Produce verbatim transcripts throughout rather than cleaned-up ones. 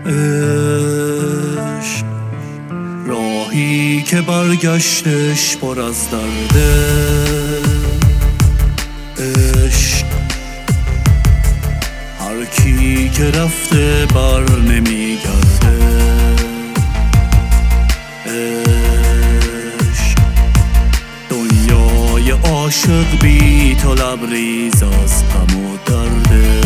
عشق راهی که برگشتش پر از درده. عشق هر کی که رفته بر نمیگرده. عشق دنیای عاشق بی تو لبریز از غم و درده.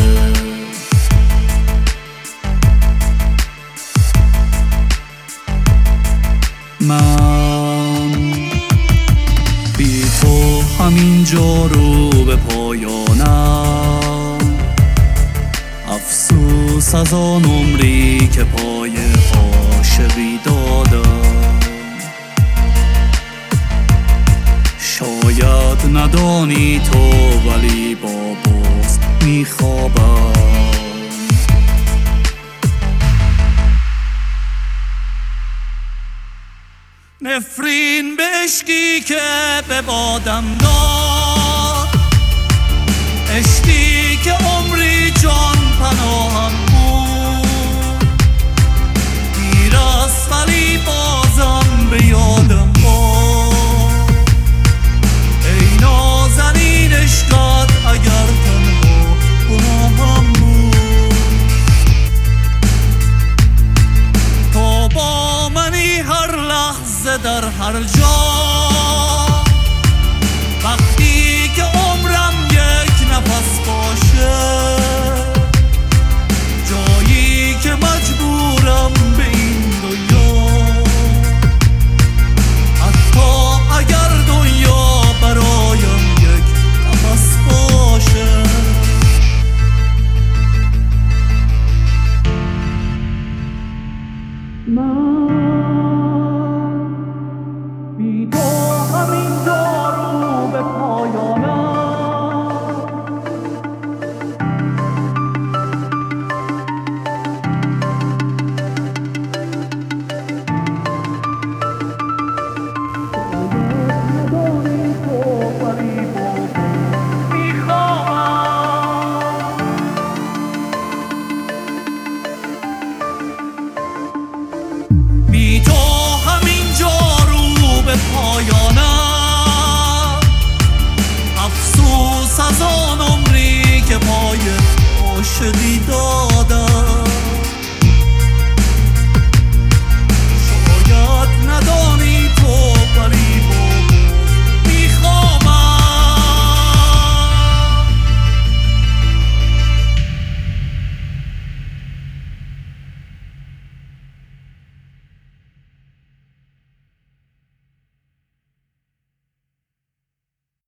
من بی تو همینجا رو به پایانم، افسوس از آن عمری که پای عاشقی دادم. شاید ندانی تو ولی با بغض میخوابم. نفرین به عشقی که به بادم داد، عشقی که عمری جان پناهم بود. دیر است ولی بازم به یادم باد. ای نازنین عشقت اگر تنها گناهم بود. تو با منی هر لحظه در هر جا، وقتی که عمرم یک نفس باشه. جایی که مجبورم به این دنیا، حتی اگر دنیا برایم یک نفس باشه. من